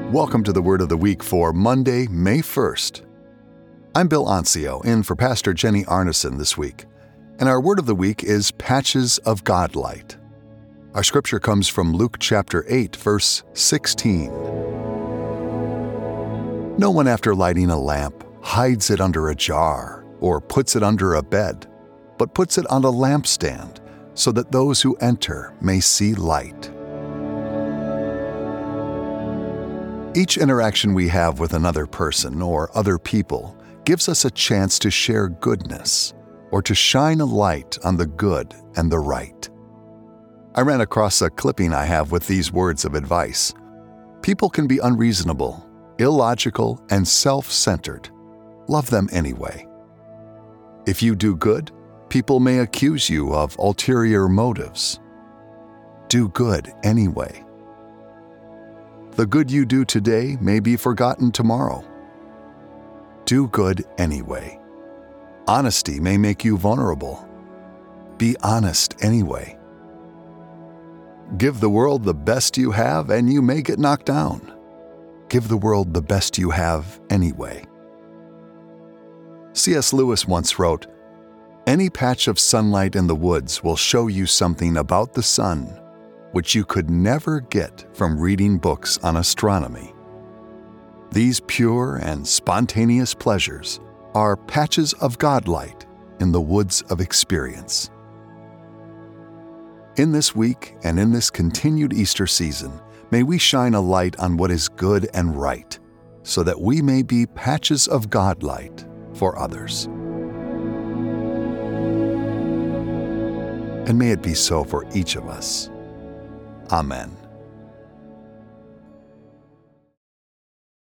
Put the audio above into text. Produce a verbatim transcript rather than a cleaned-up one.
Welcome to the Word of the Week for Monday, May first. I'm Bill Ancio, in for Pastor Jenny Arneson this week, and our Word of the Week is Patches of God Light. Our scripture comes from Luke chapter eight, verse sixteen. No one after lighting a lamp hides it under a jar or puts it under a bed, but puts it on a lampstand so that those who enter may see light. Each interaction we have with another person or other people gives us a chance to share goodness or to shine a light on the good and the right. I ran across a clipping I have with these words of advice. People can be unreasonable, illogical, and self-centered. Love them anyway. If you do good, people may accuse you of ulterior motives. Do good anyway. The good you do today may be forgotten tomorrow. Do good anyway. Honesty may make you vulnerable. Be honest anyway. Give the world the best you have and you may get knocked down. Give the world the best you have anyway. C S Lewis once wrote, "Any patch of sunlight in the woods will show you something about the sun which you could never get from reading books on astronomy." These pure and spontaneous pleasures are patches of God light in the woods of experience. In this week and in this continued Easter season, may we shine a light on what is good and right, so that we may be patches of God light for others. And may it be so for each of us. Amen.